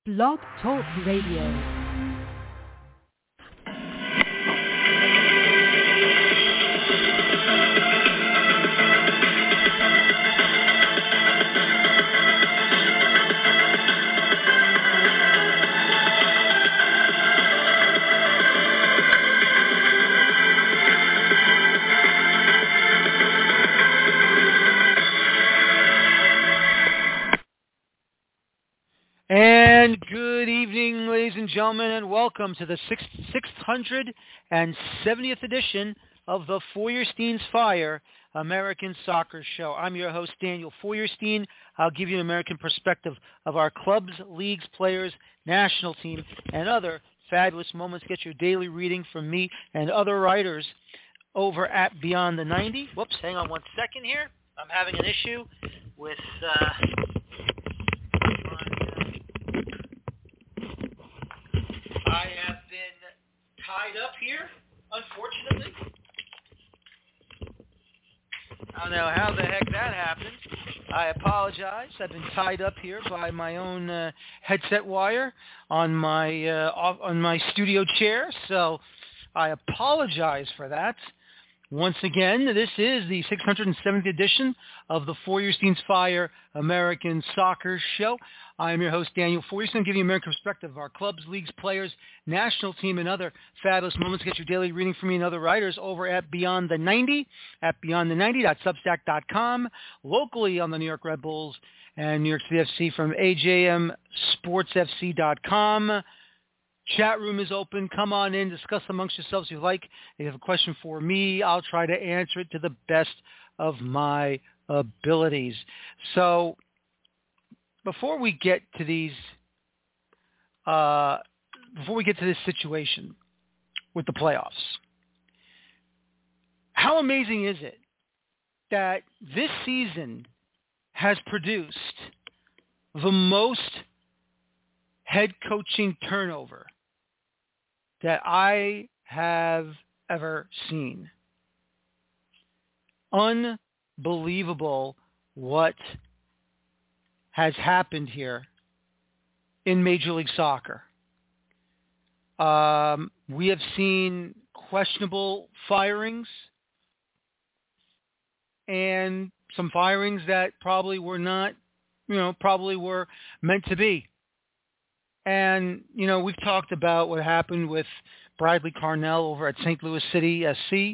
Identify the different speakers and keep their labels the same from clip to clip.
Speaker 1: Blog Talk Radio.
Speaker 2: And good evening, ladies and gentlemen, and welcome to the 670th edition of the Feuerstein's Fire American Soccer Show. I'm your host, Daniel Feuerstein. I'll give you an American perspective of our clubs, leagues, players, national team, and other fabulous moments. Get your daily reading from me and other writers over at Beyond the 90. Whoops, hang on one second here. I'm having an issue with... I have been tied up here, unfortunately. I don't know how the heck that happened. I apologize. I've been tied up here by my own headset wire on my studio chair, so I apologize for that. Once again, this is the 670th edition of the Feuerstein's Fire American Soccer Show. I am your host, Daniel Feuerstein, giving you American perspective of our clubs, leagues, players, national team, and other fabulous moments. Get your daily reading from me and other writers over at Beyond the 90, at beyondthe90.substack.com, locally on the New York Red Bulls and New York City FC from ajmsportsfc.com. Chat room is open. Come on in. Discuss amongst yourselves if you like. If you have a question for me, I'll try to answer it to the best of my abilities. So before we get to this situation with the playoffs, how amazing is it that this season has produced the most head coaching turnover that I have ever seen? Unbelievable what has happened here in Major League Soccer. We have seen questionable firings and some firings that probably were not, probably were meant to be. And, we've talked about what happened with Bradley Carnell over at St. Louis City SC.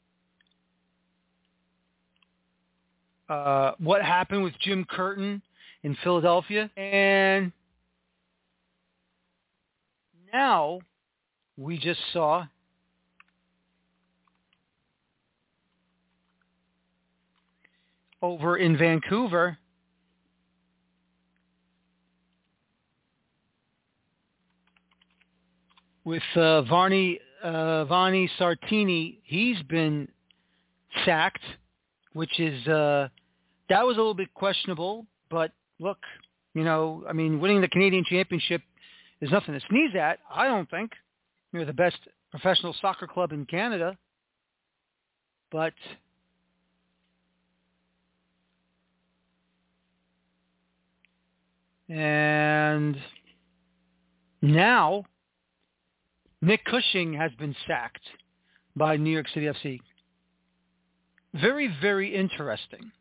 Speaker 2: What happened with Jim Curtin in Philadelphia. And now we just saw over in Vancouver with Vanni Sartini. He's been sacked, which is that was a little bit questionable. But look, winning the Canadian Championship is nothing to sneeze at. I don't think they're the best professional soccer club in Canada, but and now Nick Cushing has been sacked by New York City FC. Very, very interesting.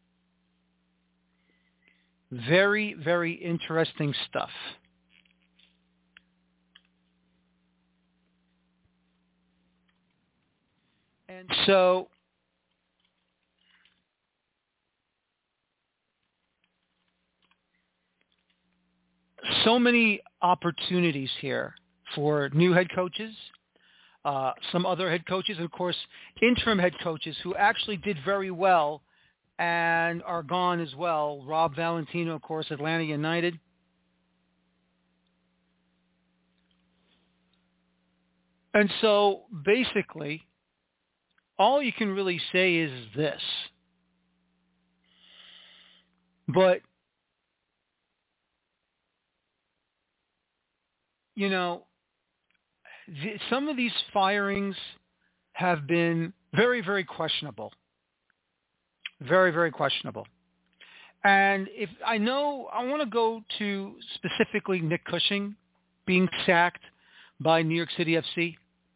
Speaker 2: Very, very interesting stuff. And so many opportunities here for new head coaches, some other head coaches, and of course, interim head coaches who actually did very well and are gone as well. Rob Valentino, of course, Atlanta United. And so basically, all you can really say is this. But, some of these firings have been very, very questionable. Very, very questionable. And if I know, I want to go to specifically Nick Cushing being sacked by New York City FC.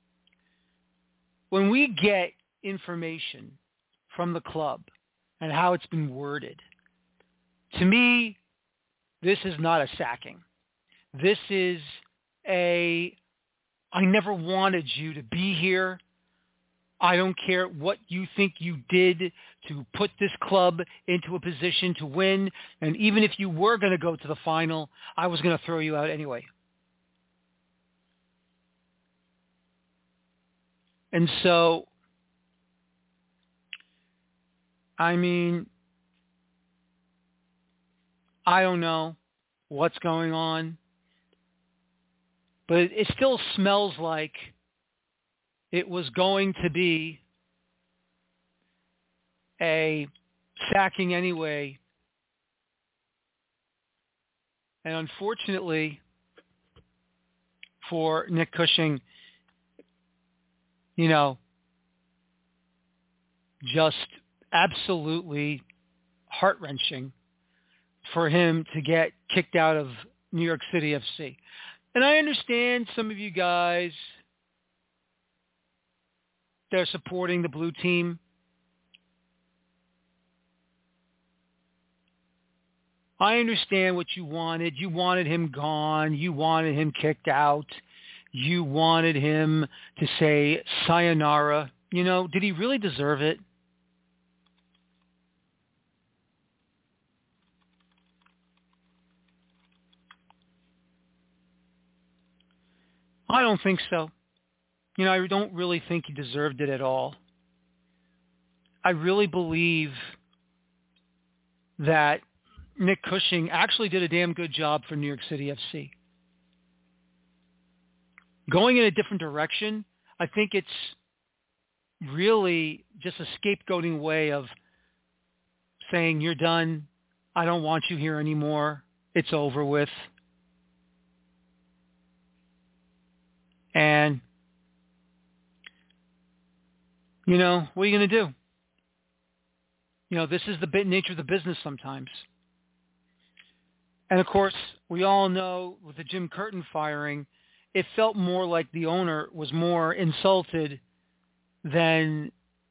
Speaker 2: When we get information from the club and how it's been worded, to me, this is not a sacking. This is I never wanted you to be here. I don't care what you think you did to put this club into a position to win. And even if you were going to go to the final, I was going to throw you out anyway. And so, I mean, I don't know what's going on, but it still smells like it was going to be a sacking anyway. And unfortunately for Nick Cushing, just absolutely heart-wrenching for him to get kicked out of New York City FC. And I understand some of you guys, they're supporting the blue team. I understand what you wanted. You wanted him gone. You wanted him kicked out. You wanted him to say sayonara. Did he really deserve it? I don't think so. I don't really think he deserved it at all. I really believe that Nick Cushing actually did a damn good job for New York City FC. Going in a different direction, I think it's really just a scapegoating way of saying, you're done. I don't want you here anymore. It's over with. And, what are you going to do? This is the nature of the business sometimes. And, of course, we all know with the Jim Curtin firing, it felt more like the owner was more insulted than,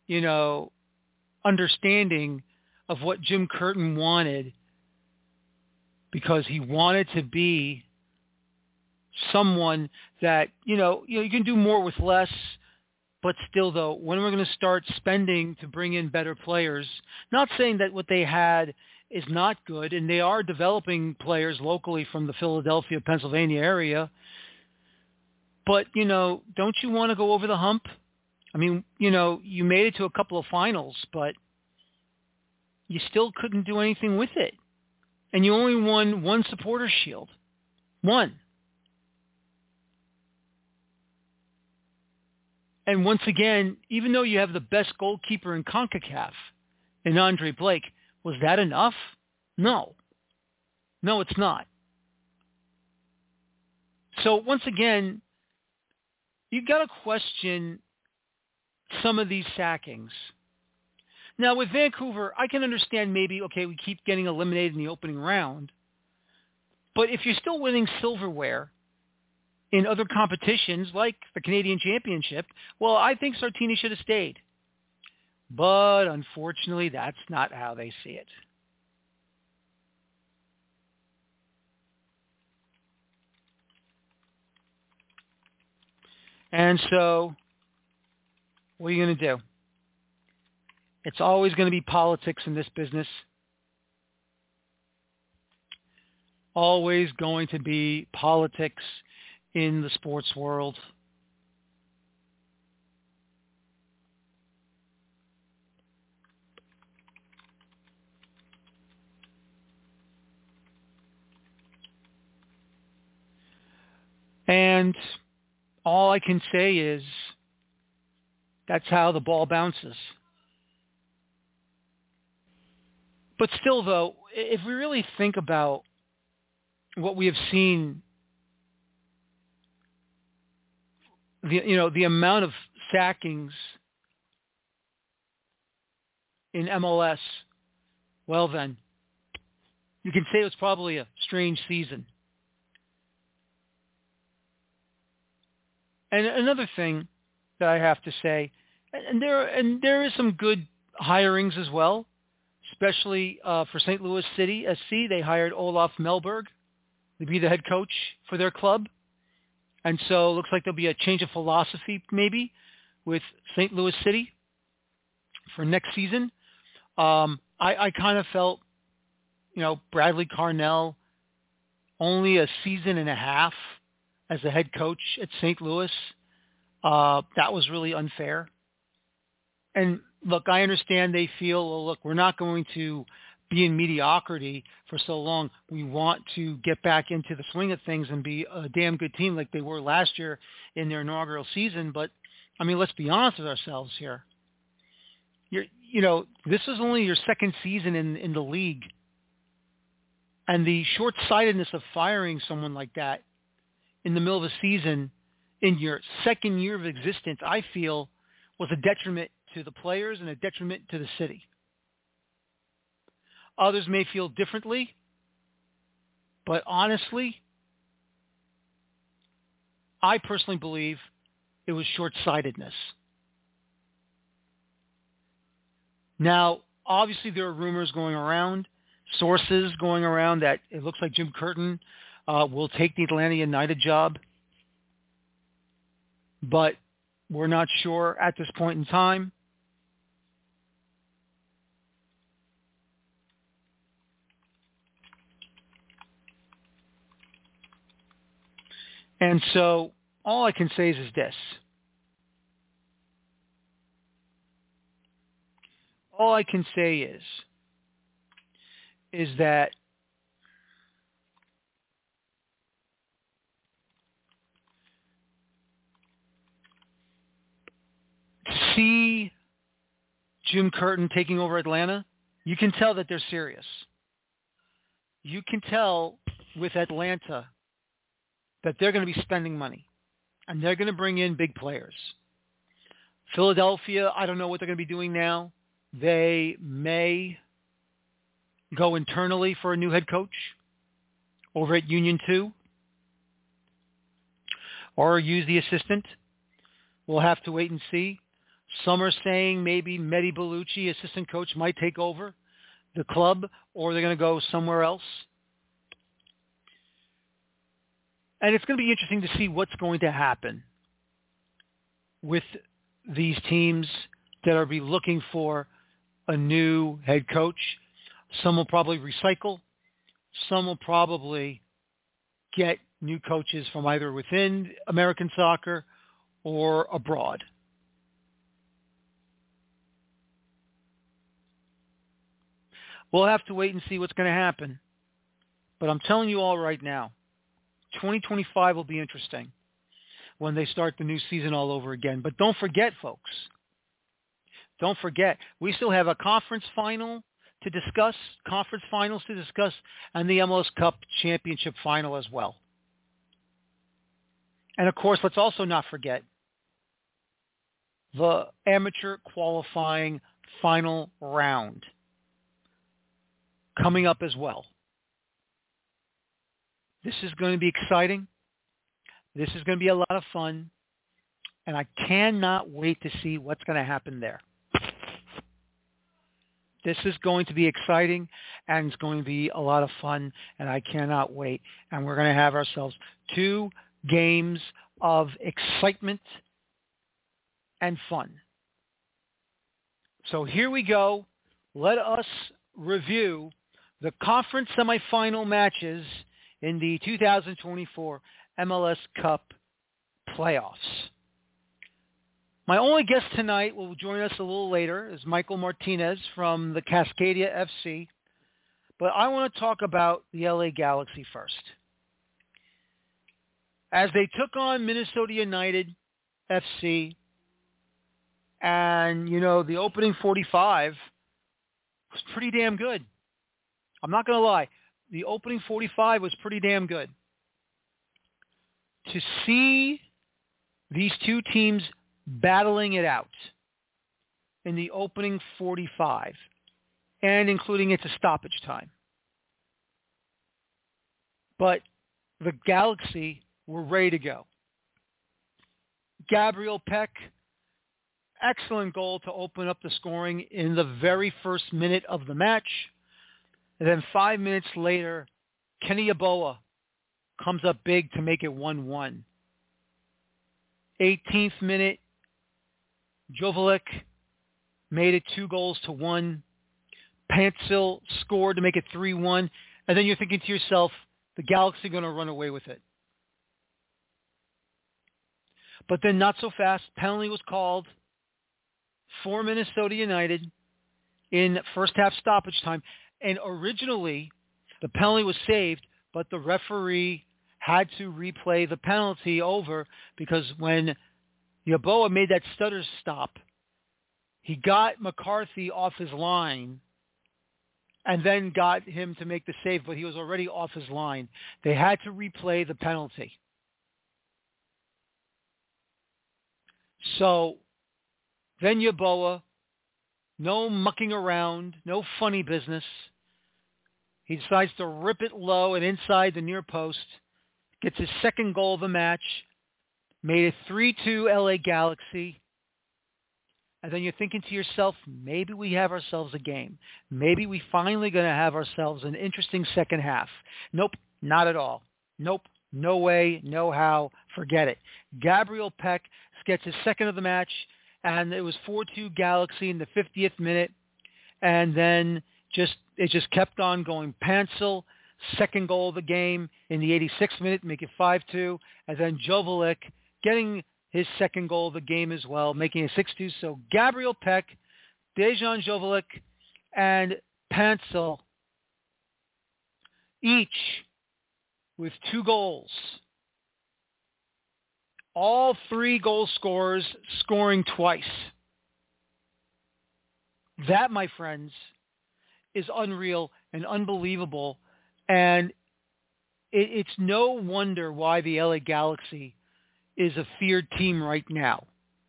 Speaker 2: understanding of what Jim Curtin wanted, because he wanted to be someone that, you can do more with less. But still, though, when we're going to start spending to bring in better players, not saying that what they had is not good, and they are developing players locally from the Philadelphia, Pennsylvania area. But, don't you want to go over the hump? I mean, you made it to a couple of finals, but you still couldn't do anything with it. And you only won one Supporters' Shield. One. And once again, even though you have the best goalkeeper in CONCACAF, in Andre Blake, was that enough? No. No, it's not. So once again, you've got to question some of these sackings. Now, with Vancouver, I can understand maybe, okay, we keep getting eliminated in the opening round. But if you're still winning silverware in other competitions like the Canadian Championship, well, I think Sartini should have stayed. But unfortunately, that's not how they see it. And so, what are you going to do? It's always going to be politics in this business. Always going to be politics in the sports world. And all I can say is that's how the ball bounces. But still, though, if we really think about what we have seen, the amount of sackings in MLS, well then, you can say it was probably a strange season. And another thing that I have to say, and there is some good hirings as well, especially for St. Louis City SC. They hired Olaf Melberg to be the head coach for their club. And so it looks like there'll be a change of philosophy maybe with St. Louis City for next season. I kind of felt, Bradley Carnell, only a season and a half as the head coach at St. Louis. That was really unfair. And look, I understand they feel, well, look, we're not going to be in mediocrity for so long. We want to get back into the swing of things and be a damn good team like they were last year in their inaugural season. But, let's be honest with ourselves here. This is only your second season in the league. And the short-sightedness of firing someone like that in the middle of a season in your second year of existence, I feel, was a detriment to the players and a detriment to the city. Others may feel differently, but honestly, I personally believe it was short-sightedness. Now, obviously there are rumors going around, sources going around that it looks like Jim Curtin will take the Atlanta United job, but we're not sure at this point in time. And so all I can say is this. All I can say is that to see Jim Curtin taking over Atlanta, you can tell that they're serious. You can tell with Atlanta that they're going to be spending money and they're going to bring in big players. Philadelphia, I don't know what they're going to be doing now. They may go internally for a new head coach over at Union 2 or use the assistant. We'll have to wait and see. Some are saying maybe Mehdi Bellucci, assistant coach, might take over the club, or they're going to go somewhere else. And it's going to be interesting to see what's going to happen with these teams that are be looking for a new head coach. Some will probably recycle. Some will probably get new coaches from either within American soccer or abroad. We'll have to wait and see what's going to happen. But I'm telling you all right now, 2025 will be interesting when they start the new season all over again. But don't forget, folks, don't forget, we still have a conference finals to discuss, and the MLS Cup Championship final as well. And of course, let's also not forget the amateur qualifying final round coming up as well. This is going to be exciting. This is going to be a lot of fun. And I cannot wait to see what's going to happen there. This is going to be exciting, and it's going to be a lot of fun, and I cannot wait. And we're going to have ourselves 2 games of excitement and fun. So here we go. Let us review the conference semifinal matches in the 2024 MLS Cup playoffs. My only guest tonight will join us a little later is Michael Martinez from the Cascadia FC. But I want to talk about the LA Galaxy first. As they took on Minnesota United FC, and, the opening 45 was pretty damn good. I'm not going to lie. The opening 45 was pretty damn good. To see these two teams battling it out in the opening 45, and including into stoppage time, But the Galaxy were ready to go. Gabriel Peck, excellent goal to open up the scoring in the very first minute of the match. And then 5 minutes later, Kenny Yeboah comes up big to make it 1-1. 18th minute, Joveljic made it 2-1. Pantsil scored to make it 3-1. And then you're thinking to yourself, the Galaxy are going to run away with it. But then not so fast. Penalty was called for Minnesota United in first half stoppage time. And originally, the penalty was saved, but the referee had to replay the penalty over because when Yeboah made that stutter stop, he got McCarthy off his line and then got him to make the save, but he was already off his line. They had to replay the penalty. So then Yeboah, no mucking around, no funny business. He decides to rip it low and inside the near post. Gets his second goal of the match. Made it 3-2 LA Galaxy. And then you're thinking to yourself, maybe we have ourselves a game. Maybe we finally going to have ourselves an interesting second half. Nope, not at all. Nope, no way, no how, forget it. Gabriel Peck gets his second of the match, and it was 4-2 Galaxy in the 50th minute. And then it just kept on going. Pantsil, second goal of the game in the 86th minute, make it 5-2. And then Joveljic getting his second goal of the game as well, making it 6-2. So Gabriel Peck, Dejan Joveljic, and Pantsil, each with 2 goals. All 3 goal scorers scoring twice. That, my friends, is unreal and unbelievable. And it's no wonder why the LA Galaxy is a feared team right now.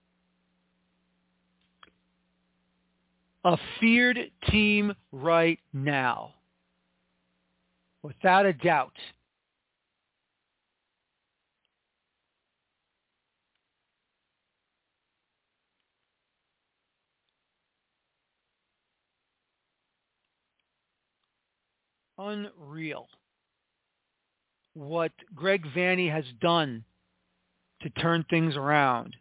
Speaker 2: A feared team right now. Without a doubt. Unreal what Greg Vanney has done to turn things around.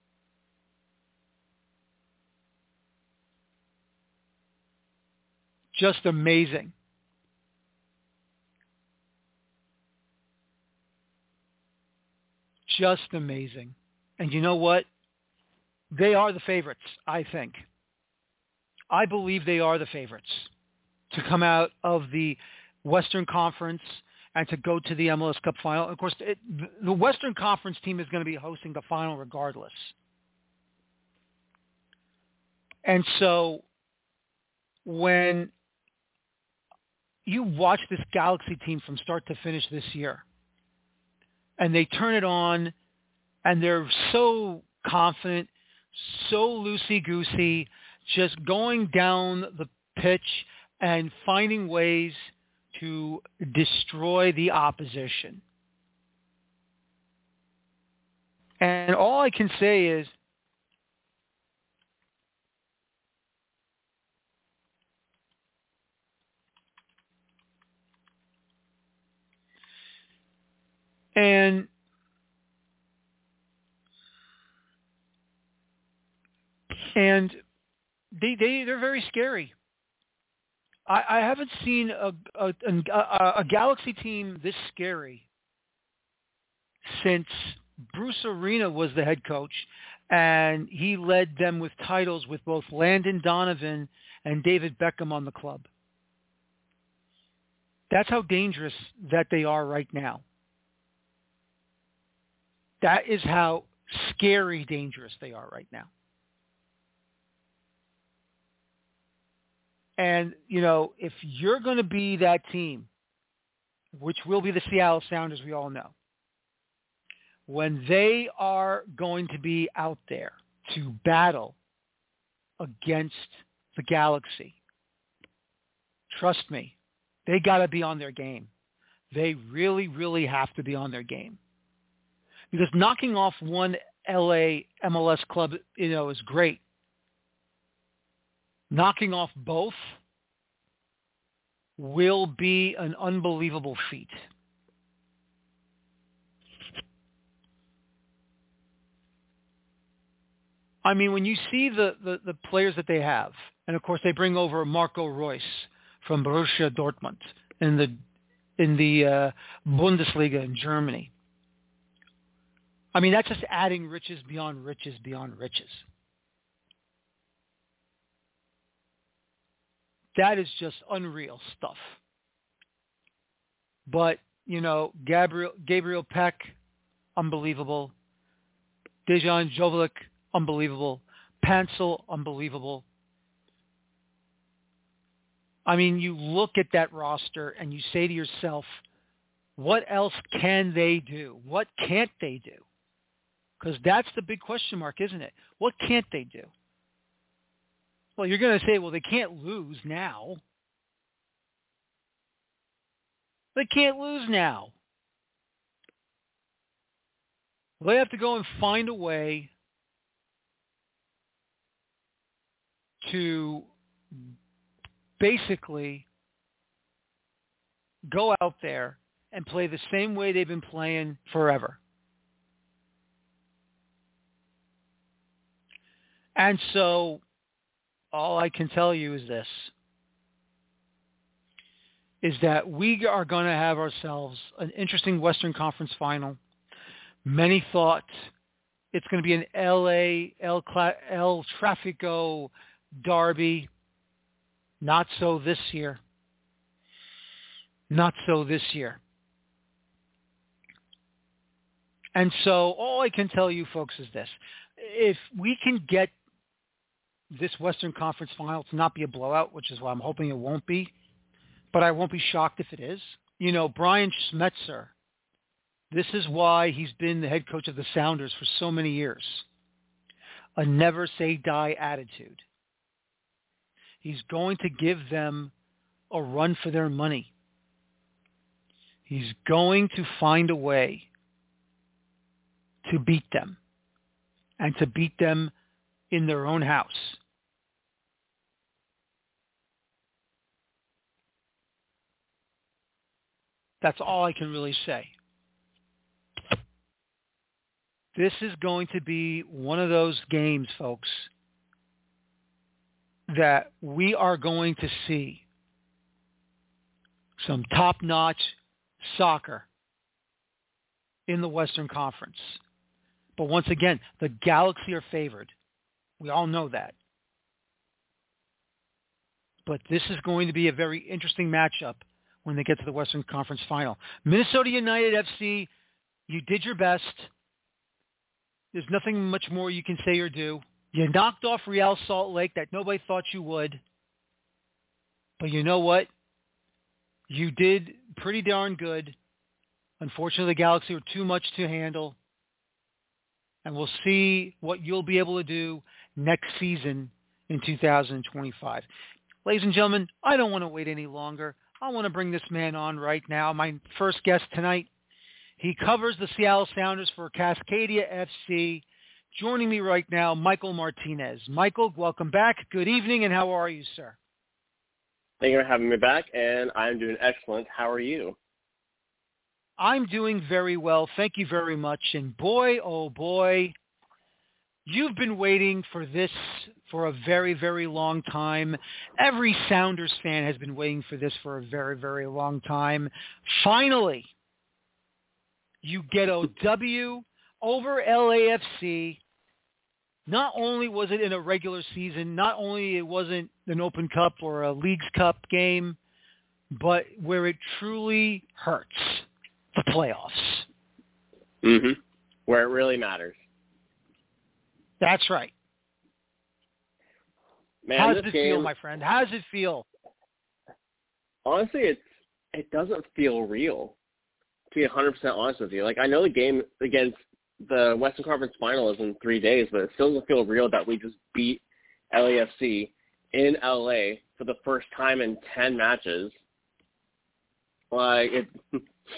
Speaker 2: Just amazing. Just amazing. And you know what? They are the favorites, I think. I believe they are the favorites to come out of the Western Conference and to go to the MLS Cup final. Of course, the Western Conference team is going to be hosting the final regardless. And so when you watch this Galaxy team from start to finish this year, and they turn it on, and they're so confident, so loosey-goosey, just going down the pitch and finding ways to destroy the opposition. And all I can say is, and they're very scary. I haven't seen a Galaxy team this scary since Bruce Arena was the head coach, and he led them with titles with both Landon Donovan and David Beckham on the club. That's how dangerous that they are right now. That is how scary dangerous they are right now. And, you know, if you're going to be that team, which will be the Seattle Sounders, we all know, when they are going to be out there to battle against the Galaxy, trust me, they got to be on their game. they really, really have to be on their game. Because knocking off one LA MLS club, is great. Knocking off both will be an unbelievable feat. I mean, when you see the players that they have, and of course they bring over Marco Reus from Borussia Dortmund in the Bundesliga in Germany. I mean, that's just adding riches beyond riches beyond riches. That is just unreal stuff. But, Gabriel Peck, unbelievable. Dejan Joveljic, unbelievable. Pansel, unbelievable. I mean, you look at that roster and you say to yourself, what else can they do? What can't they do? Because that's the big question mark, isn't it? What can't they do? Well, you're going to say, well, they can't lose now. They can't lose now. They have to go and find a way to basically go out there and play the same way they've been playing forever. And so all I can tell you is this, is that we are going to have ourselves an interesting Western Conference final. Many thought it's going to be an El Tráfico derby. Not so this year. Not so this year. And so all I can tell you, folks, is this. If we can get this Western Conference final to not be a blowout, which is what I'm hoping it won't be, but I won't be shocked if it is. Brian Schmetzer, this is why he's been the head coach of the Sounders for so many years. A never say die attitude. He's going to give them a run for their money. He's going to find a way to beat them, and to beat them in their own house. That's all I can really say. This is going to be one of those games, folks, that we are going to see some top-notch soccer in the Western Conference. But once again, the Galaxy are favored. We all know that. But this is going to be a very interesting matchup when they get to the Western Conference final. Minnesota United FC, you did your best. There's nothing much more you can say or do. You knocked off Real Salt Lake that nobody thought you would. But you know what? You did pretty darn good. Unfortunately, the Galaxy were too much to handle. And we'll see what you'll be able to do next season in 2025. Ladies and gentlemen, I don't want to wait any longer. I want to bring this man on right now. My first guest tonight, he covers the Seattle Sounders for Cascadia FC. Joining me right now, Michael Martinez. Michael, welcome back. Good evening, and how are you, sir?
Speaker 1: Thank you for having me back, and I'm doing excellent. How are you?
Speaker 2: I'm doing very well. Thank you very much. And boy, oh boy, you've been waiting for this for a very, very long time. Every Sounders fan has been waiting for this for a very, very long time. Finally, you get a W over LAFC. Not only was it in a regular season, not only it wasn't an Open Cup or a Leagues Cup game, but where it truly hurts, the playoffs.
Speaker 1: Mm-hmm. Where it really matters.
Speaker 2: That's right.
Speaker 1: Man,
Speaker 2: how does it feel, my friend? How does it feel?
Speaker 1: Honestly, it doesn't feel real, to be 100% honest with you. Like, I know the game against the Western Conference Final is in 3 days, but it still doesn't feel real that we just beat LAFC in LA for the first time in 10 matches. Like,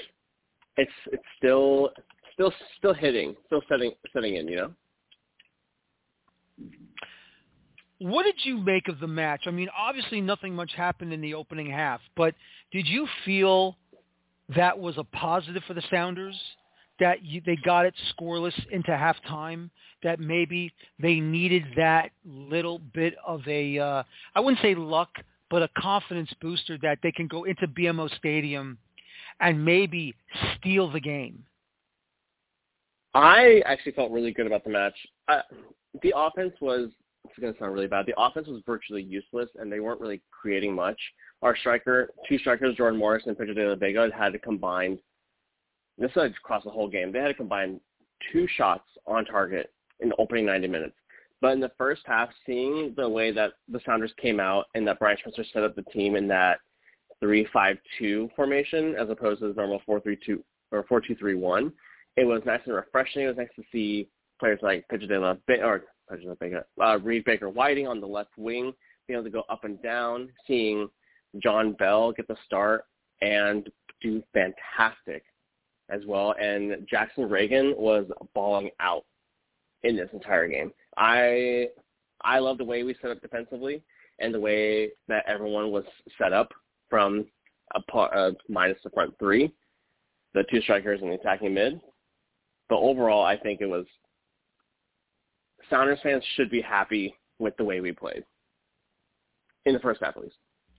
Speaker 1: it's still hitting, still setting in, you know.
Speaker 2: What did you make of the match? I mean, obviously nothing much happened in the opening half, but did you feel that was a positive for the Sounders, that they got it scoreless into halftime, that maybe they needed that little bit of a, I wouldn't say luck, but a confidence booster that they can go into BMO Stadium and maybe steal the game?
Speaker 1: I actually felt really good about the match. The offense was, it's going to sound really bad, the offense was virtually useless, and they weren't really creating much. Our two strikers, Jordan Morris and Pedro de la Vega, had to combine, this is across the whole game, they had to combine 2 shots on target in the opening 90 minutes. But in the first half, seeing the way that the Sounders came out and that Brian Spencer set up the team in that 3-5-2 formation as opposed to the normal 4-3-2 or 4-2-3-1, it was nice and refreshing. It was nice to see players like Reed Baker Whiting on the left wing being able to go up and down, seeing John Bell get the start and do fantastic as well. And Jackson Reagan was balling out in this entire game. I love the way we set up defensively and the way that everyone was set up from minus the front 3, the 2 strikers and the attacking mid. But overall, I think it was Sounders fans should be happy with the way we played in the first half, at least.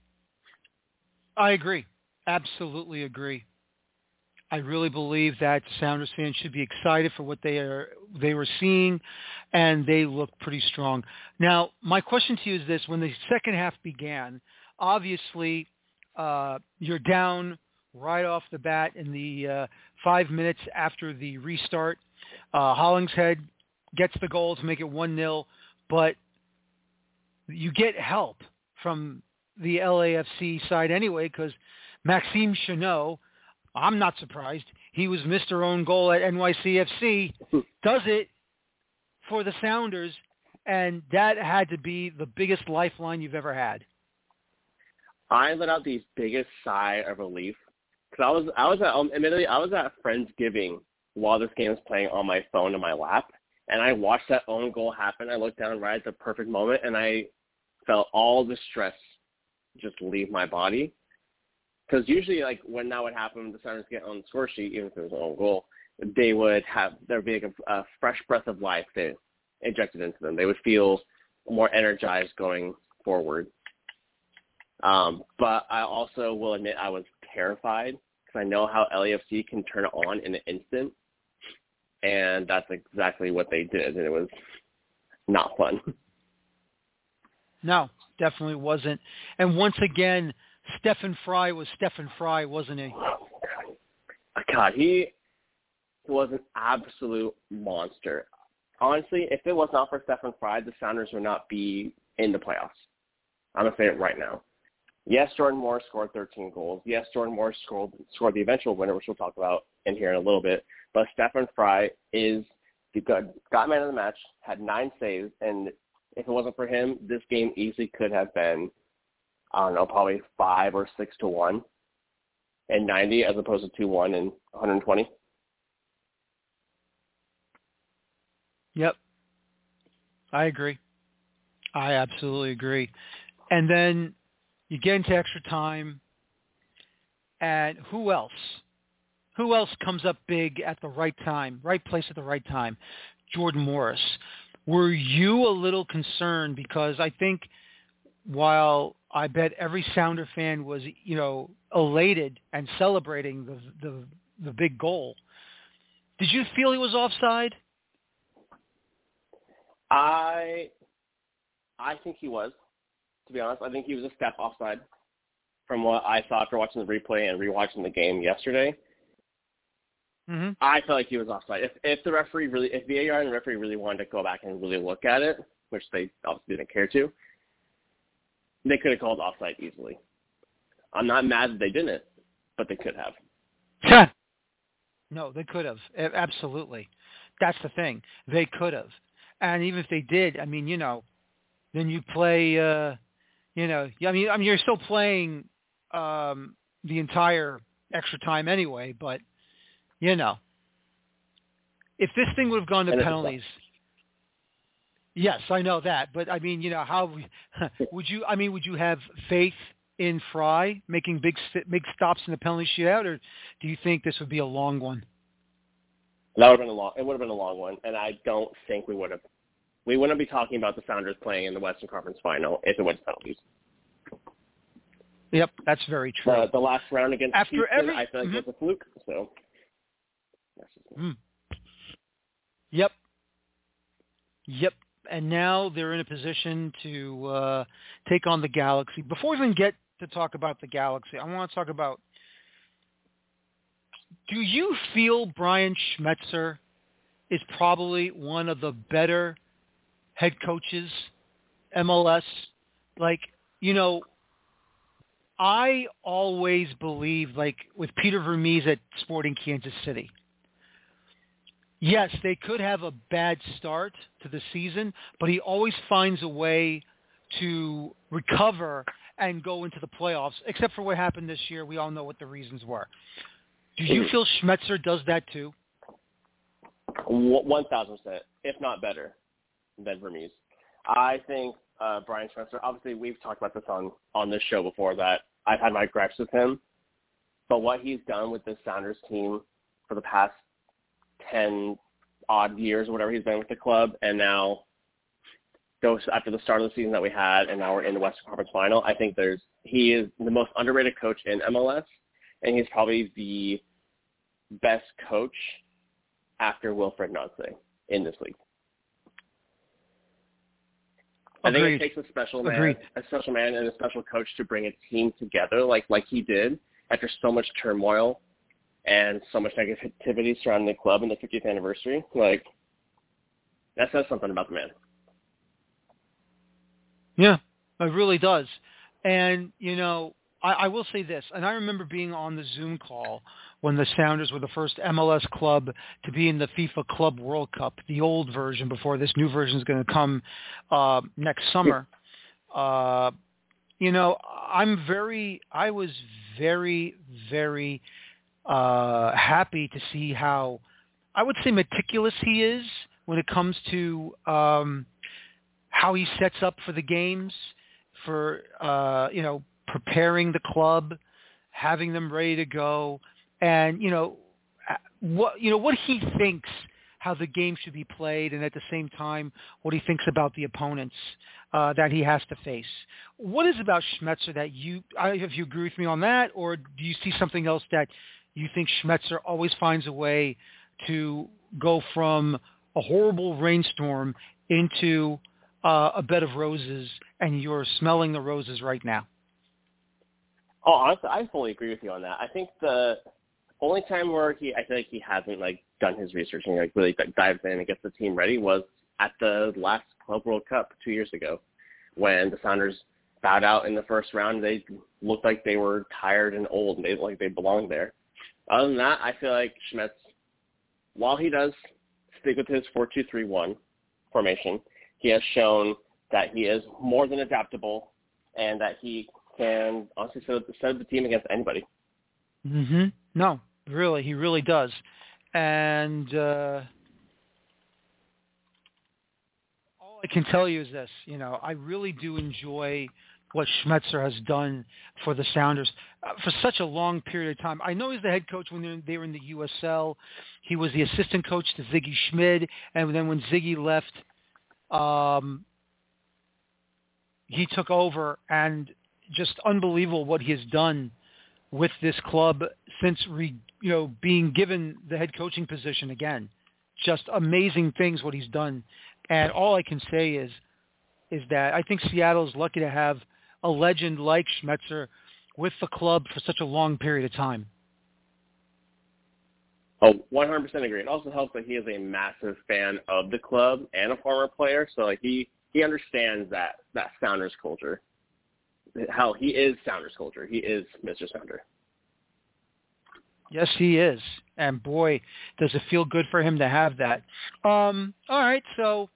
Speaker 2: I agree. Absolutely agree. I really believe that Sounders fans should be excited for what they were seeing, and they looked pretty strong. Now, my question to you is this. When the second half began, obviously you're down right off the bat in the 5 minutes after the restart. Hollingshead gets the goal to make it 1-0, but you get help from the LAFC side anyway because Maxime Chanot, I'm not surprised, he was Mr. Own Goal at NYCFC, does it for the Sounders, and that had to be the biggest lifeline you've ever had.
Speaker 1: I let out the biggest sigh of relief because I was at Friendsgiving while this game was playing on my phone in my lap, and I watched that own goal happen. I looked down right at the perfect moment, and I felt all the stress just leave my body. Because usually, like, when that would happen, the Sounders get on the score sheet, even if it was an own goal, there would be like a fresh breath of life that injected into them. They would feel more energized going forward. But I also will admit I was terrified because I know how LAFC can turn it on in an instant. And that's exactly what they did, and it was not fun.
Speaker 2: No, definitely wasn't. And once again, Stephen Fry was Stephen Fry, wasn't he?
Speaker 1: God, he was an absolute monster. Honestly, if it was not for Stephen Fry, the Sounders would not be in the playoffs. I'm going to say it right now. Yes, Jordan Morris scored 13 goals. Yes, Jordan Morris scored the eventual winner, which we'll talk about in here in a little bit. But Stephen Fry got man of the match, had 9 saves, and if it wasn't for him, this game easily could have been, I don't know, probably 5 or 6-1 and 90 as opposed to 2-1 and 120.
Speaker 2: Yep. I agree. I absolutely agree. And then you get into extra time, and who else? Who else comes up big at the right time, right place at the right time? Jordan Morris. Were you a little concerned? Because I think while I bet every Sounder fan was, elated and celebrating the big goal, did you feel he was offside?
Speaker 1: I think he was, to be honest. I think he was a step offside from what I saw after watching the replay and rewatching the game yesterday.
Speaker 2: Mm-hmm.
Speaker 1: I felt like he was offside. If the referee if VAR and the referee really wanted to go back and really look at it, which they obviously didn't care to, they could have called offside easily. I'm not mad that they didn't, but they could have.
Speaker 2: No, they could have. Absolutely. That's the thing. They could have. And even if they did, I mean, then you play, you're still playing the entire extra time anyway, but you know, if this thing would have gone to penalties, yes, I know that. But, I mean, you know, how would you have faith in Fry making big stops in the penalty shootout, or do you think this would be a long one?
Speaker 1: That would have been it would have been a long one, and I don't think we would have. We wouldn't be talking about the Sounders playing in the Western Conference Final if it went to penalties.
Speaker 2: Yep, that's very true.
Speaker 1: The last round against Houston, I feel like it was a fluke. So.
Speaker 2: Yep. And now they're in a position to take on the Galaxy. Before we even get to talk about the Galaxy, I want to talk about, do you feel Brian Schmetzer is probably one of the better head coaches, MLS? Like, you know, I always believe, like with Peter Vermees at Sporting Kansas City, yes, they could have a bad start to the season, but he always finds a way to recover and go into the playoffs, except for what happened this year. We all know what the reasons were. Do you feel Schmetzer does that too?
Speaker 1: 1,000%, if not better than Vermees. I think Brian Schmetzer, obviously we've talked about this on this show before, that I've had my gripes with him, but what he's done with this Sounders team for the past 10 odd years, whatever he's been with the club, and now goes after the start of the season that we had, and now we're in the Western Conference Final. I think he is the most underrated coach in MLS, and he's probably the best coach after Wilfred Nancy in this league.
Speaker 2: Agreed.
Speaker 1: I think it takes a special man and a special coach to bring a team together like he did after so much turmoil and so much negativity surrounding the club in the 50th anniversary. Like, that says something about the man.
Speaker 2: Yeah, it really does. And, you know, I will say this, and I remember being on the Zoom call when the Sounders were the first MLS club to be in the FIFA Club World Cup, the old version before this new version is going to come next summer. You know, I was very, very happy to see how, I would say, meticulous he is when it comes to how he sets up for the games, for, you know, preparing the club, having them ready to go, and what he thinks how the game should be played, and at the same time what he thinks about the opponents that he has to face. What is about Schmetzer that if you agree with me on that, or do you see something else that you think Schmetzer always finds a way to go from a horrible rainstorm into a bed of roses, and you're smelling the roses right now?
Speaker 1: Oh, honestly, I fully agree with you on that. I think the only time where I feel like he hasn't done his research and really dives in and gets the team ready was at the last Club World Cup 2 years ago, when the Sounders bowed out in the first round. They looked like they were tired and old, and they belonged there. Other than that, I feel like Schmetz, while he does stick with his 4-2-3-1 formation, he has shown that he is more than adaptable and that he can honestly set the team against anybody.
Speaker 2: Mm-hmm. No, really, he really does. And all I can tell you is this, I really do enjoy what Schmetzer has done for the Sounders for such a long period of time. I know he's the head coach when they were in the USL. He was the assistant coach to Ziggy Schmid, and then when Ziggy left, he took over, and just unbelievable what he has done with this club since being given the head coaching position again. Just amazing things what he's done. And all I can say is that I think Seattle is lucky to have a legend like Schmetzer with the club for such a long period of time.
Speaker 1: Oh, 100% agree. It also helps that he is a massive fan of the club and a former player, so he understands that Sounders culture. How he is Sounders culture. He is Mr. Sounder.
Speaker 2: Yes, he is. And boy, does it feel good for him to have that. All right, so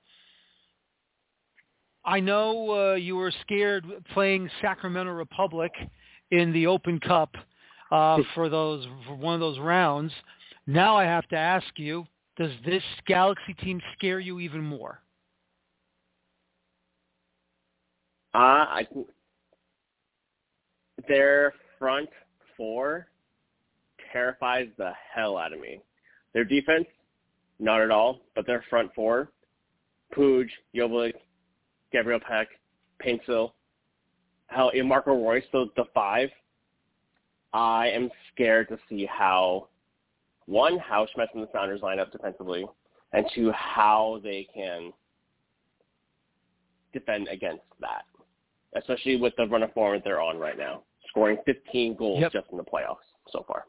Speaker 2: I know you were scared playing Sacramento Republic in the Open Cup for one of those rounds. Now I have to ask you, does this Galaxy team scare you even more?
Speaker 1: Their front four terrifies the hell out of me. Their defense, not at all, but their front four, Puig, Joveljic, Gabriel Peck, Paintsill, hell, Marco Royce, the five. I am scared to see how Schmetz and the Sounders line up defensively, and two, how they can defend against that, especially with the run of form they're on right now, scoring 15 goals just in the playoffs so far.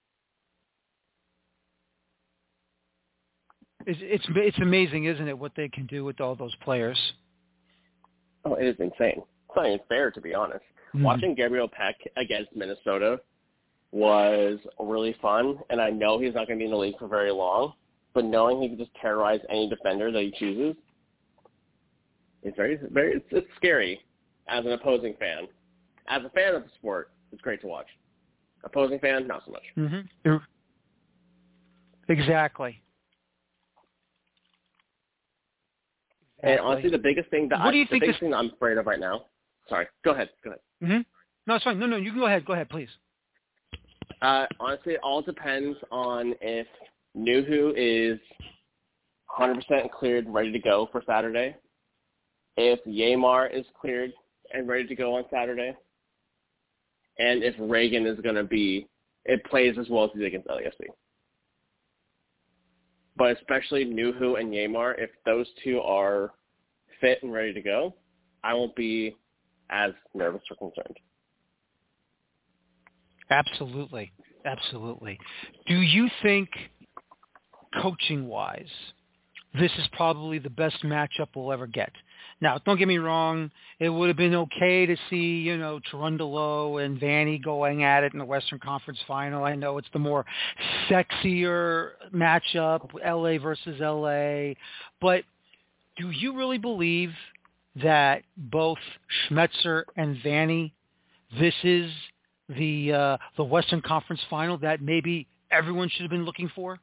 Speaker 2: It's amazing, isn't it, what they can do with all those players?
Speaker 1: Oh, it is insane. It's not even fair, to be honest. Mm-hmm. Watching Gabriel Peck against Minnesota was really fun, and I know he's not going to be in the league for very long, but knowing he can just terrorize any defender that he chooses, it's it's scary as an opposing fan. As a fan of the sport, it's great to watch. Opposing fan, not so much.
Speaker 2: Mm-hmm. Exactly.
Speaker 1: And honestly, the biggest thing that I'm afraid of right now. Sorry, go ahead.
Speaker 2: Mm-hmm. No, it's fine. No, you can go ahead. Go ahead, please.
Speaker 1: Honestly, it all depends on if Nuhu is 100% cleared, ready to go for Saturday. If Yamar is cleared and ready to go on Saturday. And if Reagan is going to plays as well as he did against LAFC. But especially Nuhu and Yamar, if those two are fit and ready to go, I won't be as nervous or concerned.
Speaker 2: Absolutely. Do you think, coaching-wise, this is probably the best matchup we'll ever get? Now, don't get me wrong, it would have been okay to see, Cherundolo and Vanny going at it in the Western Conference Final. I know it's the more sexier matchup, LA versus LA. But do you really believe that both Schmetzer and Vanny, this is the Western Conference Final that maybe everyone should have been looking for?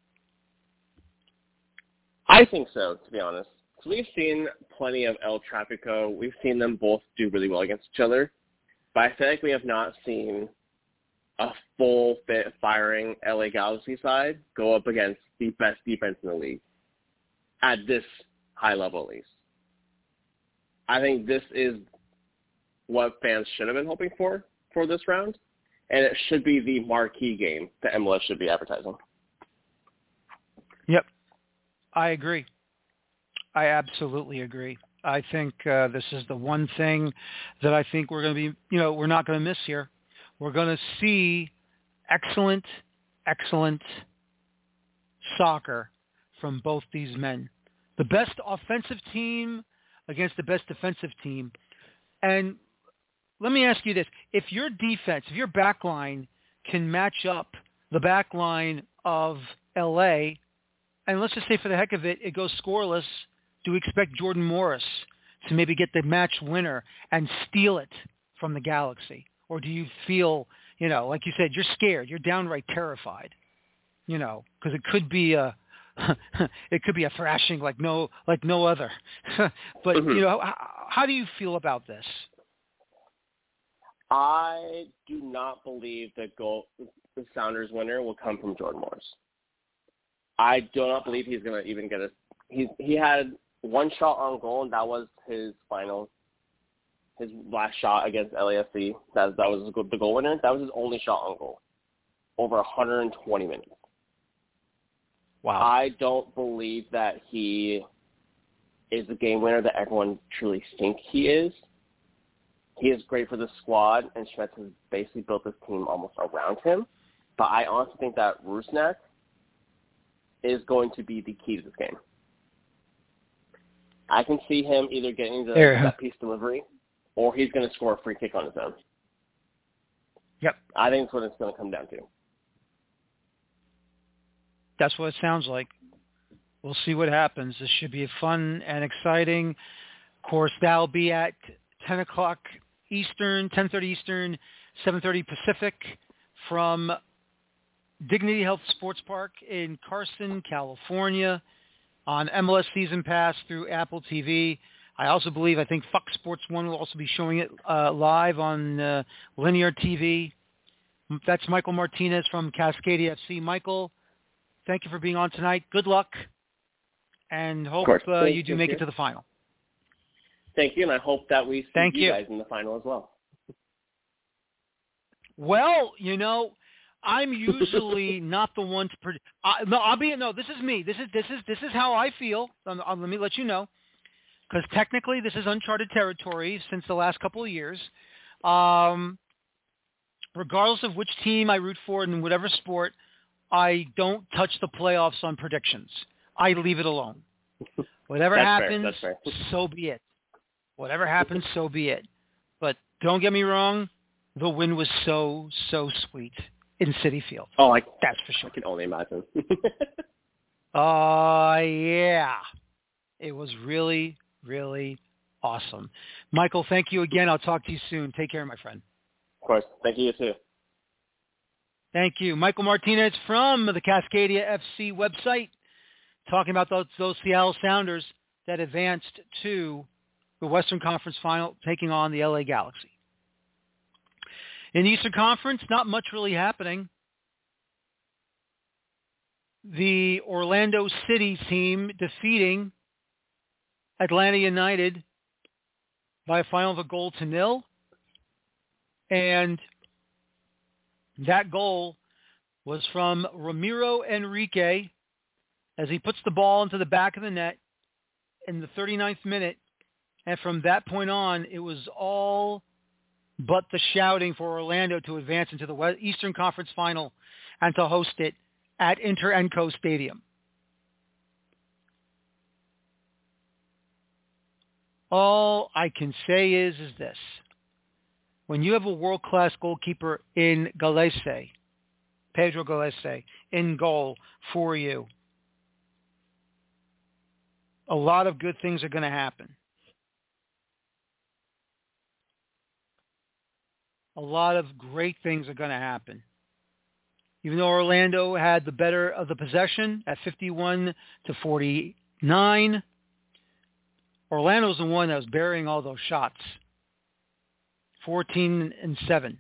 Speaker 1: I think so, to be honest. So we've seen plenty of El Trafico. We've seen them both do really well against each other. But I feel like we have not seen a full fit firing LA Galaxy side go up against the best defense in the league at this high level, at least. I think this is what fans should have been hoping for this round, and it should be the marquee game that MLS should be advertising.
Speaker 2: Yep, I agree. I absolutely agree. I think this is the one thing that I think we're going to be, we're not going to miss here. We're going to see excellent soccer from both these men. The best offensive team against the best defensive team. And let me ask you this. If your defense, if your back line can match up the back line of LA, and let's just say for the heck of it, it goes scoreless, do we expect Jordan Morris to maybe get the match winner and steal it from the Galaxy? Or do you feel, like you said, you're scared, you're downright terrified, because it could be a thrashing like no other. But, how do you feel about this?
Speaker 1: I do not believe the Sounders winner will come from Jordan Morris. I do not believe he's going to even get he had one shot on goal, and that was his last shot against LAFC. That was the goal winner. That was his only shot on goal over 120 minutes.
Speaker 2: Wow.
Speaker 1: I don't believe that he is the game winner that everyone truly thinks he is. He is great for the squad, and Schmetz has basically built this team almost around him. But I honestly think that Rusnak is going to be the key to this game. I can see him either getting the set-piece delivery, or he's going to score a free kick on his own.
Speaker 2: Yep.
Speaker 1: I think that's what it's going to come down to.
Speaker 2: That's what it sounds like. We'll see what happens. This should be fun and exciting. Of course, that'll be at 10 o'clock Eastern, 10:30 Eastern, 7:30 Pacific from Dignity Health Sports Park in Carson, California, on MLS Season Pass through Apple TV. I think Fox Sports 1 will also be showing it live on linear TV. That's Michael Martinez from Cascadia FC. Michael, thank you for being on tonight. Good luck, and hope you do make it to the final.
Speaker 1: Thank you, and I hope that we see you guys in the final as well.
Speaker 2: Well, I'm usually not the one to predict. This is me. This is how I feel. Let me let you know, because technically this is uncharted territory since the last couple of years. Regardless of which team I root for in whatever sport, I don't touch the playoffs on predictions. I leave it alone. Whatever happens, so be it. Whatever happens, so be it. But don't get me wrong, the win was so sweet in Citi Field.
Speaker 1: Oh,
Speaker 2: that's for sure.
Speaker 1: I can only imagine.
Speaker 2: Yeah. It was really, really awesome. Michael, thank you again. I'll talk to you soon. Take care, my friend.
Speaker 1: Of course. Thank you, too.
Speaker 2: Thank you. Michael Martinez from the Cascadia FC website, talking about those Seattle Sounders that advanced to the Western Conference Final, taking on the LA Galaxy. In the Eastern Conference, not much really happening. The Orlando City team defeating Atlanta United by a final of 1-0. And that goal was from Ramiro Enrique as he puts the ball into the back of the net in the 39th minute. And from that point on, it was all but the shouting for Orlando to advance into the Eastern Conference Final and to host it at Inter Enco Stadium. All I can say is this. When you have a world-class goalkeeper in Gallese, Pedro Gallese, in goal for you, a lot of good things are going to happen. A lot of great things are going to happen. Even though Orlando had the better of the possession at 51-49, Orlando's the one that was burying all those shots. 14-7.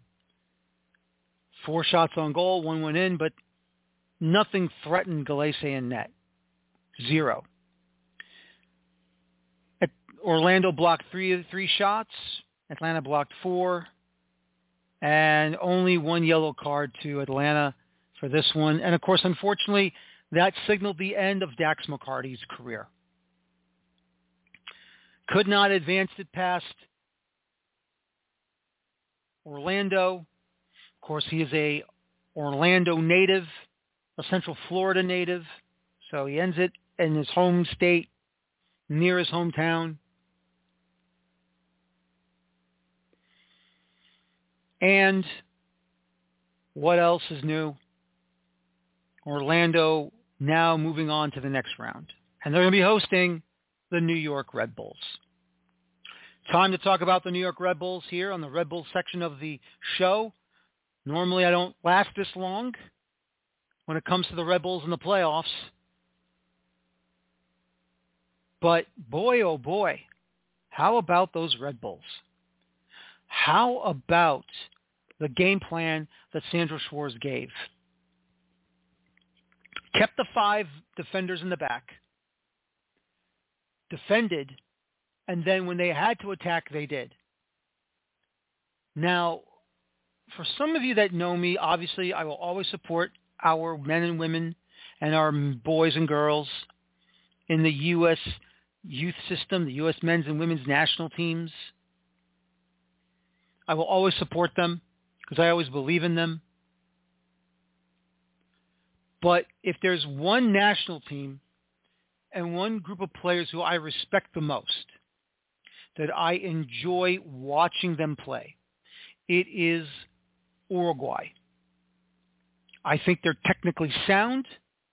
Speaker 2: 4 shots on goal, 1 went in, but nothing threatened Gallese in net. 0. Orlando blocked three shots. Atlanta blocked 4. And only 1 yellow card to Atlanta for this one. And, of course, unfortunately, that signaled the end of Dax McCarty's career. Could not advance it past Orlando. Of course, he is a Orlando native, a Central Florida native. So he ends it in his home state, near his hometown. And what else is new? Orlando now moving on to the next round. And they're going to be hosting the New York Red Bulls. Time to talk about the New York Red Bulls here on the Red Bulls section of the show. Normally I don't last this long when it comes to the Red Bulls in the playoffs. But boy, oh boy, how about those Red Bulls? How about the game plan that Sandro Schwarz gave? Kept the 5 defenders in the back, defended, and then when they had to attack, they did. Now, for some of you that know me, obviously I will always support our men and women and our boys and girls in the U.S. youth system, the U.S. men's and women's national teams. I will always support them because I always believe in them. But if there's one national team and one group of players who I respect the most, that I enjoy watching them play, it is Uruguay. I think they're technically sound.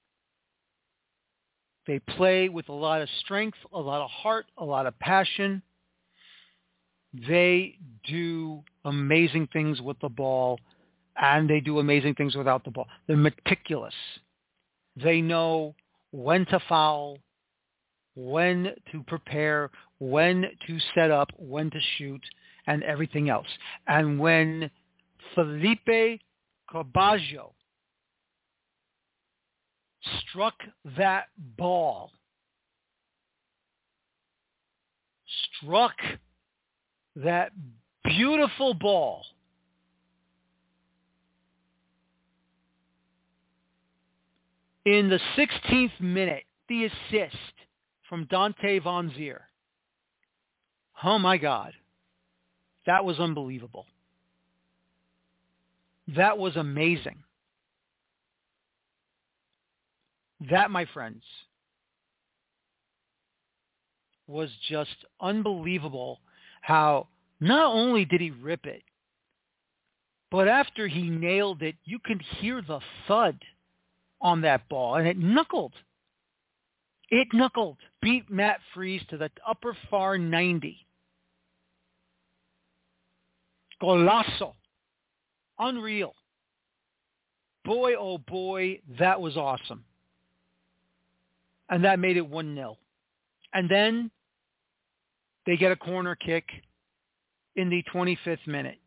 Speaker 2: They play with a lot of strength, a lot of heart, a lot of passion. They do amazing things with the ball And they do amazing things without the ball. They're meticulous. They know when to foul, when to prepare, when to set up, when to shoot, and everything else. And when Felipe Carbajo struck that ball, that beautiful ball, in the 16th minute, the assist from Dante Von Zier. Oh my God. That was unbelievable. That was amazing. That, my friends, was just unbelievable how not only did he rip it, but after he nailed it, you could hear the thud on that ball, and it knuckled. It knuckled. Beat Matt Freese to the upper far 90. Golazo. Unreal. Boy, oh boy, that was awesome. And that made it 1-0. And then they get a corner kick in the 25th minute.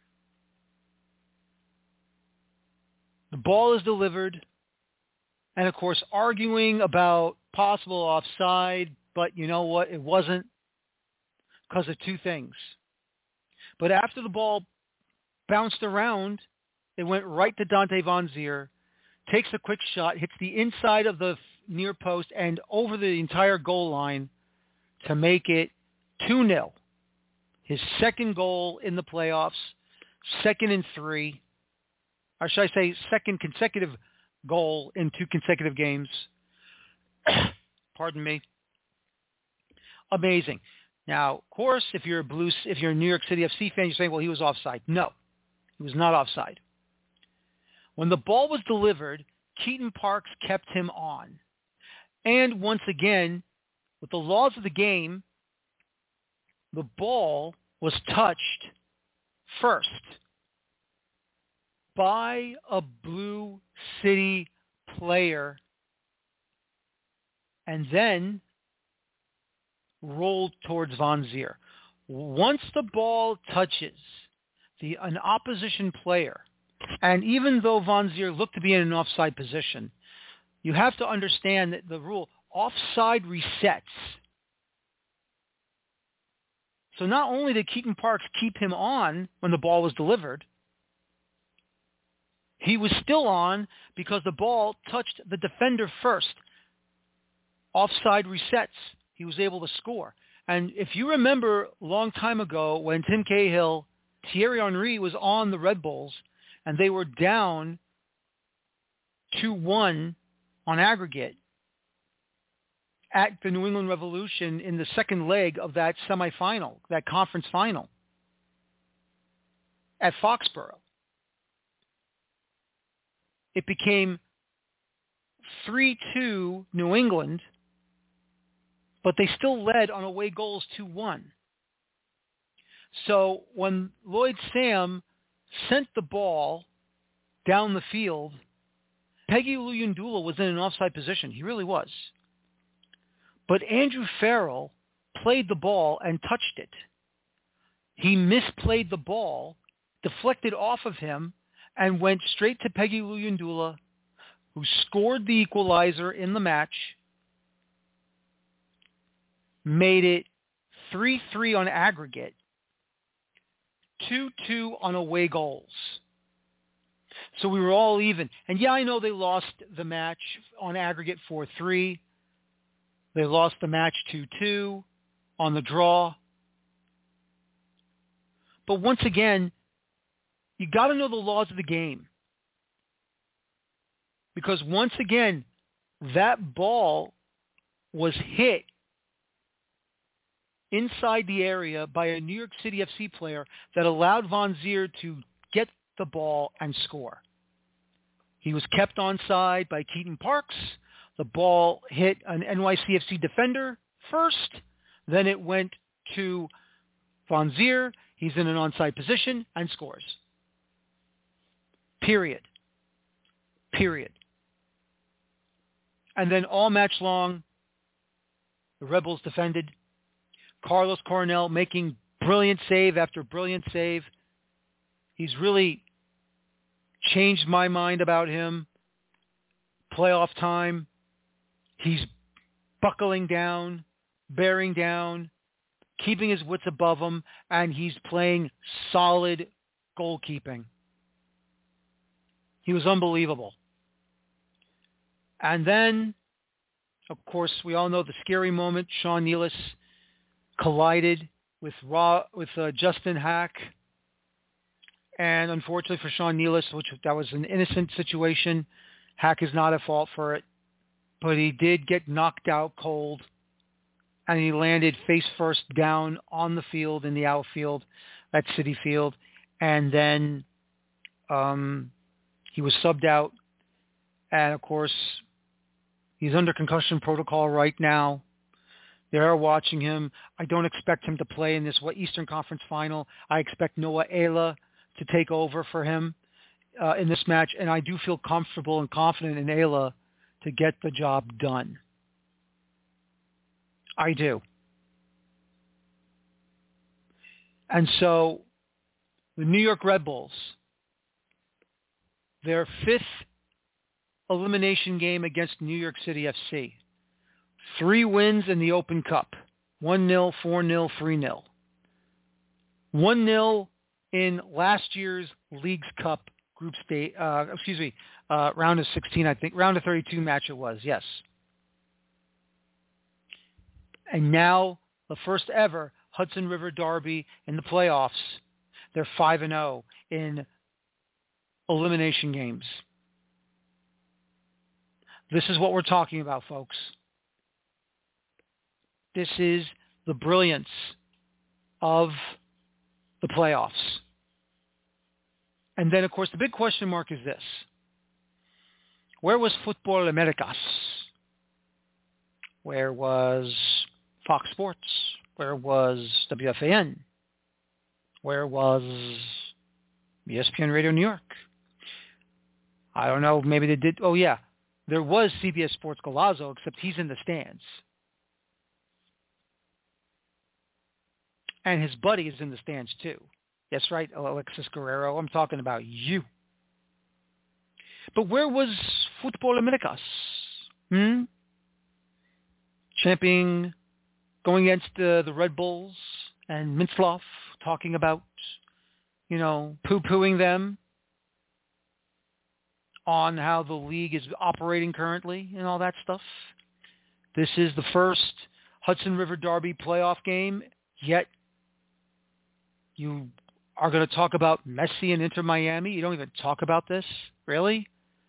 Speaker 2: The ball is delivered. And, of course, arguing about possible offside, but you know what? It wasn't, because of two things. But after the ball bounced around, it went right to Dante Von Zier, takes a quick shot, hits the inside of the near post and over the entire goal line to make it 2-0. His second goal in the playoffs, second in 3, or should I say second consecutive goal in 2 consecutive games. Pardon me. Amazing. Now, of course, if you're a New York City FC fan, you're saying, well, he was offside. No, he was not offside. When the ball was delivered, Keaton Parks kept him on. And once again, with the laws of the game, the ball was touched first by a Blue City player and then rolled towards Von Zier. Once the ball touches an opposition player, and even though Von Zier looked to be in an offside position, you have to understand that the rule, offside resets. So not only did Keaton Parks keep him on when the ball was delivered, he was still on because the ball touched the defender first. Offside resets. He was able to score. And if you remember a long time ago when Tim Cahill, Thierry Henry was on the Red Bulls and they were down 2-1 on aggregate at the New England Revolution in the second leg of that semifinal, that conference final at Foxborough. It became 3-2 New England, but they still led on away goals 2-1. So when Lloyd Sam sent the ball down the field, Peggy Luyandula was in an offside position. He really was. But Andrew Farrell played the ball and touched it. He misplayed the ball, deflected off of him, and went straight to Peggy Luyandula, who scored the equalizer in the match, made it 3-3 on aggregate, 2-2 on away goals. So we were all even. And yeah, I know they lost the match on aggregate 4-3. They lost the match 2-2 on the draw. But once again, you got to know the laws of the game. Because once again, that ball was hit inside the area by a New York City FC player that allowed Von Zier to get the ball and score. He was kept onside by Keaton Parks. The ball hit an NYCFC defender first. Then it went to Von Zier. He's in an onside position and scores. Period. And then all match long, the Red Bulls defended. Carlos Coronel making brilliant save after brilliant save. He's really changed my mind about him. Playoff time. He's buckling down, bearing down, keeping his wits above him, and he's playing solid goalkeeping. He was unbelievable. And then, of course, we all know the scary moment. Sean Nealis collided with Justin Hack. And unfortunately for Sean Nealis, that was an innocent situation, Hack is not at fault for it. But he did get knocked out cold. And he landed face first down on the field in the outfield at Citi Field. And then he was subbed out. And, of course, he's under concussion protocol right now. They are watching him. I don't expect him to play in this Eastern Conference Final. I expect Noah Ayla to take over for him in this match. And I do feel comfortable and confident in Ayla to get the job done. I do. And so the New York Red Bulls, their fifth elimination game against New York City FC. 3 wins in the Open Cup. 1-0, 4-0, 3-0. 1-0 in last year's Leagues Cup round of 16, I think. Round of 32 match it was, yes. And now the first ever Hudson River Derby in the playoffs. They're 5-0 in elimination games. This is what we're talking about, folks. This is the brilliance of the playoffs. And then, of course, the big question mark is this. Where was Futbol Americas? Where was Fox Sports? Where was WFAN? Where was ESPN Radio New York? I don't know. Maybe they did. Oh, yeah. There was CBS Sports Golazo, except he's in the stands. And his buddy is in the stands, too. That's right, Alexis Guerrero. I'm talking about you. But where was Futbol Americas? Championing, going against the Red Bulls and Mintzlaff, talking about, poo-pooing them on how the league is operating currently and all that stuff. This is the first Hudson River Derby playoff game, yet you are going to talk about Messi and Inter Miami? You don't even talk about this? Really?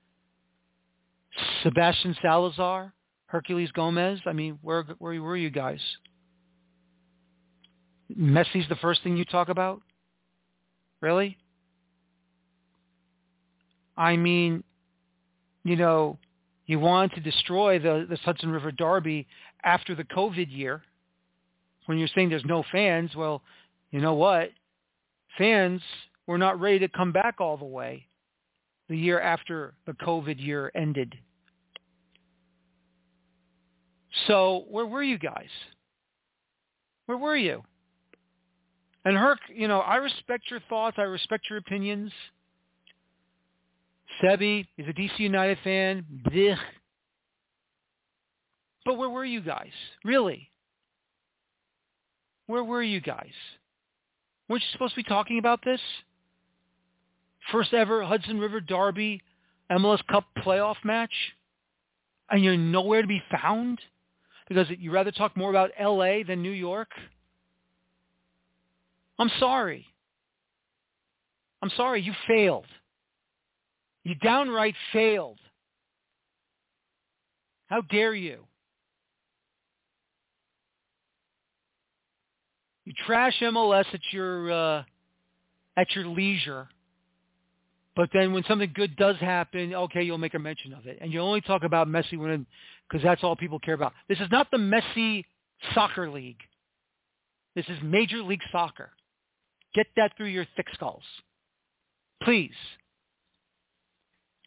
Speaker 2: Sebastian Salazar? Herculez Gomez? I mean, where were you guys? Messi's the first thing you talk about? Really? I mean, you wanted to destroy this Hudson River Derby after the COVID year. When you're saying there's no fans, well, you know what? Fans were not ready to come back all the way the year after the COVID year ended. So where were you guys? Where were you? And Herc, I respect your thoughts. I respect your opinions. Sebi is a DC United fan. Blech. But where were you guys? Really? Where were you guys? Weren't you supposed to be talking about this? First ever Hudson River Derby MLS Cup playoff match? And you're nowhere to be found? Because you'd rather talk more about LA than New York? I'm sorry. You failed. You downright failed. How dare you? You trash MLS at your leisure, but then when something good does happen, okay, you'll make a mention of it, and you only talk about Messi winning because that's all people care about. This is not the Messi Soccer League. This is Major League Soccer. Get that through your thick skulls, please.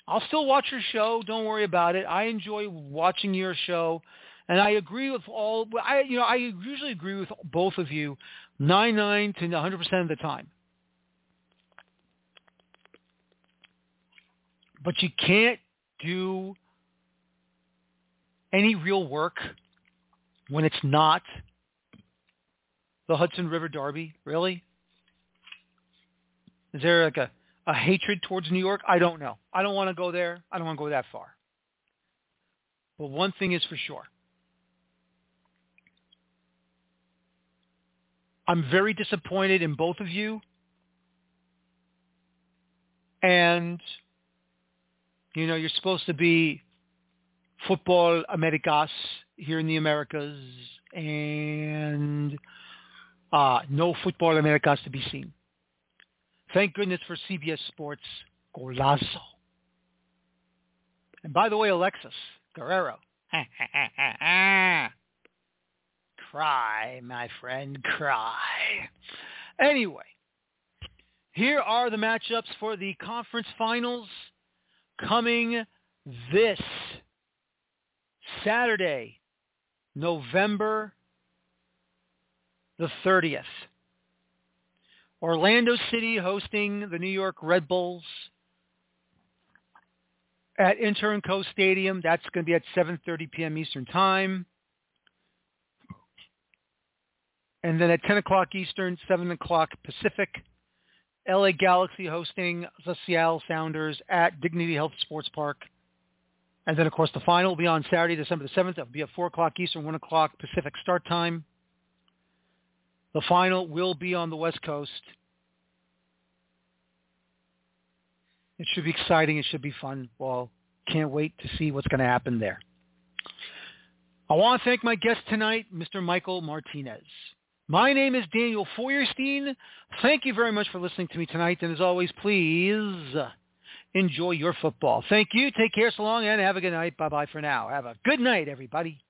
Speaker 2: I'll still watch your show. Don't worry about it. I enjoy watching your show, and I agree with all. I usually agree with both of you, 99 to 100% of the time. But you can't do any real work when it's not the Hudson River Derby. Really? Is there like a hatred towards New York? I don't know. I don't want to go there. I don't want to go that far. But one thing is for sure. I'm very disappointed in both of you. And, you're supposed to be football Americas here in the Americas, and no football Americas to be seen. Thank goodness for CBS Sports Golazo. And by the way, Alexis Guerrero. Cry, my friend, cry. Anyway, here are the matchups for the conference finals coming this Saturday, November the 30th. Orlando City hosting the New York Red Bulls at Inter&Co Stadium. That's going to be at 7:30 p.m. Eastern Time. And then at 10 o'clock Eastern, 7 o'clock Pacific, LA Galaxy hosting the Seattle Sounders at Dignity Health Sports Park. And then, of course, the final will be on Saturday, December the 7th. It will be at 4 o'clock Eastern, 1 o'clock Pacific start time. The final will be on the West Coast. It should be exciting. It should be fun. Well, can't wait to see what's going to happen there. I want to thank my guest tonight, Mr. Michael Martinez. My name is Daniel Feuerstein. Thank you very much for listening to me tonight. And as always, please enjoy your football. Thank you. Take care so long, and have a good night. Bye-bye for now. Have a good night, everybody.